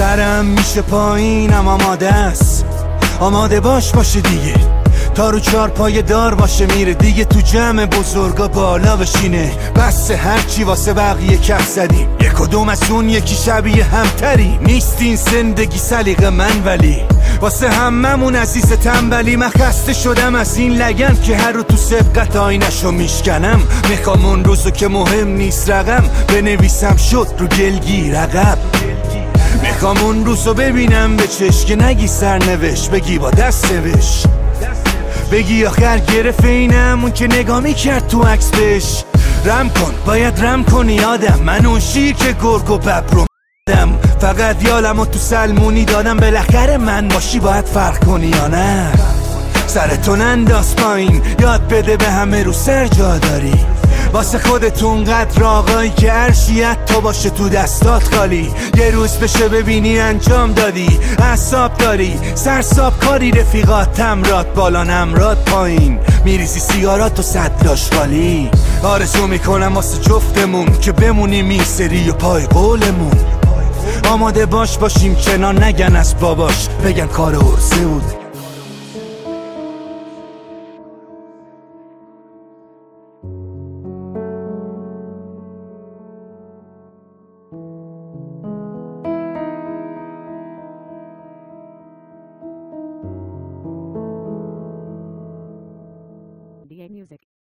سرم میشه پایینم آماده است، آماده باشه دیگه، تا رو چار پای دار باشه میره دیگه، تو جمع بزرگا بالا بشینه، بس هرچی واسه بقیه کف زدیم، یک کدوم از اون یکی شبیه همتری نیست این زندگی سلیقه من، ولی واسه هممون عزیز تنبلی. من خسته شدم از این لگن که هر رو تو سبقت آینشو میشکنم، میخوام اون روزو که مهم نیست رقم بنویسم شد رو گلگیر عقب، میخوام اون روزو ببینم به چشم که نگی سرنوشت بگی با دست نوشت، بگی آخر گرفت اینم اون که نگاه میکرد تو عکس بهش. رم کن باید رم کنی آدم، من اون شیر که گرگ و ببر رو دم، فقط یالمو تو سلمونی دادم، بالاخره من باشی باید فرق کنی یا نه. سرتون انداز پایین یاد بده به همه رو سر جا داری، واسه خودتون قدر آقایی که عرشیت تو باشه تو دستات خالی، یه روز بشه ببینی انجام دادی، اعصاب داری سرساب کاری، رفیقات تمرات بالا نمرات پایین، میریزی سیگارات و صدلاش خالی. آرزو میکنم واسه جفتمون که بمونیم این سری و پای قولمون، آماده باشیم کنار نگن از باباش بگن کار عرضه بود.